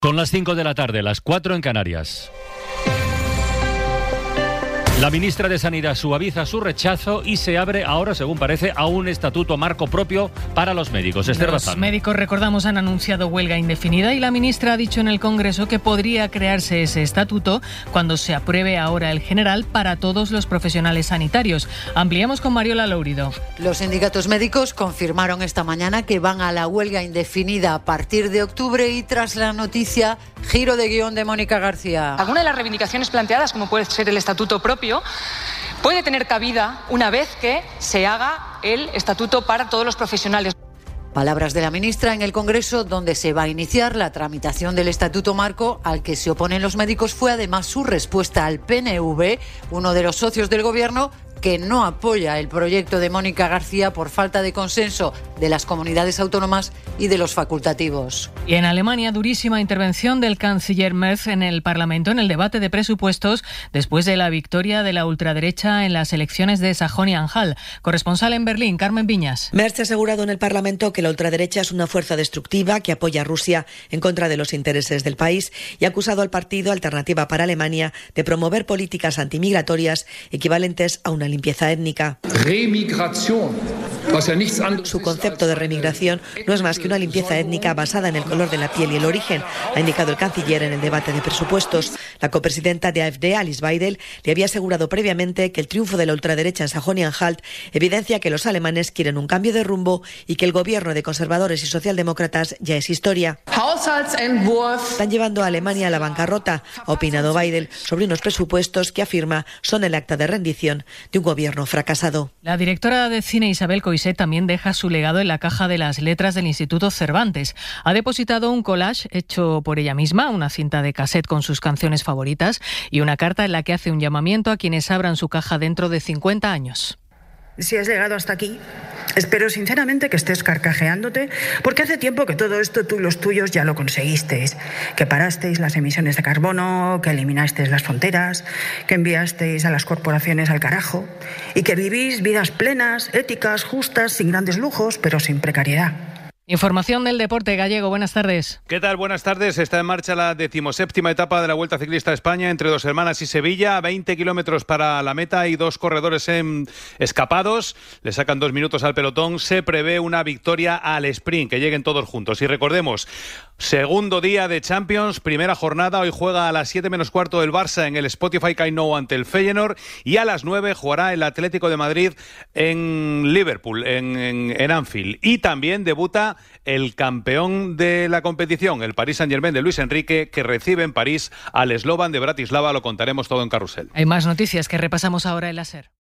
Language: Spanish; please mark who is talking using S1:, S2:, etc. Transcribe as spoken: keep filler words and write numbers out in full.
S1: Son las cinco de la tarde, las cuatro en Canarias. La ministra de Sanidad suaviza su rechazo y se abre ahora, según parece, a un estatuto marco propio para los médicos. Esther Bazán.
S2: Los médicos, recordamos, han anunciado huelga indefinida y la ministra ha dicho en el Congreso que podría crearse ese estatuto cuando se apruebe ahora el general para todos los profesionales sanitarios. Ampliamos con Mariola Lourido.
S3: Los sindicatos médicos confirmaron esta mañana que van a la huelga indefinida a partir de octubre y tras la noticia, giro de guión de Mónica García.
S4: Alguna de las reivindicaciones planteadas, como puede ser el estatuto propio, puede tener cabida una vez que se haga el estatuto para todos los profesionales.
S3: Palabras de la ministra en el Congreso, donde se va a iniciar la tramitación del Estatuto Marco, al que se oponen los médicos, fue además su respuesta al P N V, uno de los socios del Gobierno, que no apoya el proyecto de Mónica García por falta de consenso de las comunidades autónomas y de los facultativos.
S2: Y en Alemania, durísima intervención del canciller Merz en el Parlamento en el debate de presupuestos después de la victoria de la ultraderecha en las elecciones de Sajonia-Anhalt. Corresponsal en Berlín, Carmen Viñas.
S5: Merz ha asegurado en el Parlamento que la ultraderecha es una fuerza destructiva que apoya a Rusia en contra de los intereses del país y ha acusado al partido Alternativa para Alemania de promover políticas antimigratorias equivalentes a una limpieza étnica. Su concepto de remigración no es más que una limpieza étnica basada en el color de la piel y el origen, ha indicado el canciller en el debate de presupuestos. La copresidenta de A F D, Alice Weidel, le había asegurado previamente que el triunfo de la ultraderecha en Sajonia-Anhalt evidencia que los alemanes quieren un cambio de rumbo y que el gobierno de conservadores y socialdemócratas ya es historia. Están llevando a Alemania a la bancarrota, ha opinado Weidel sobre unos presupuestos que afirma son el acta de rendición de un gobierno fracasado.
S2: La directora de cine Isabel Coixet también deja su legado en la caja de las letras del Instituto Cervantes. Ha depositado un collage hecho por ella misma, una cinta de cassette con sus canciones favoritas y una carta en la que hace un llamamiento a quienes abran su caja dentro de cincuenta años.
S6: Si has llegado hasta aquí, espero sinceramente que estés carcajeándote, porque hace tiempo que todo esto tú y los tuyos ya lo conseguisteis. Que parasteis las emisiones de carbono, que eliminasteis las fronteras, que enviasteis a las corporaciones al carajo y que vivís vidas plenas, éticas, justas, sin grandes lujos, pero sin precariedad.
S2: Información del deporte gallego, buenas tardes.
S7: ¿Qué tal? Buenas tardes. Está en marcha la decimoséptima etapa de la Vuelta Ciclista a España entre Dos Hermanas y Sevilla. veinte kilómetros para la meta y dos corredores en escapados. Le sacan dos minutos al pelotón. Se prevé una victoria al sprint, que lleguen todos juntos. Y recordemos, segundo día de Champions, primera jornada. Hoy juega a las siete menos cuarto el Barça en el Spotify Camp Nou ante el Feyenoord. Y a las nueve jugará el Atlético de Madrid en Liverpool, en, en, en Anfield. Y también debuta el campeón de la competición, el Paris Saint-Germain de Luis Enrique, que recibe en París al Slovan de Bratislava. Lo contaremos todo en Carrusel.
S2: Hay más noticias que repasamos ahora en la SER.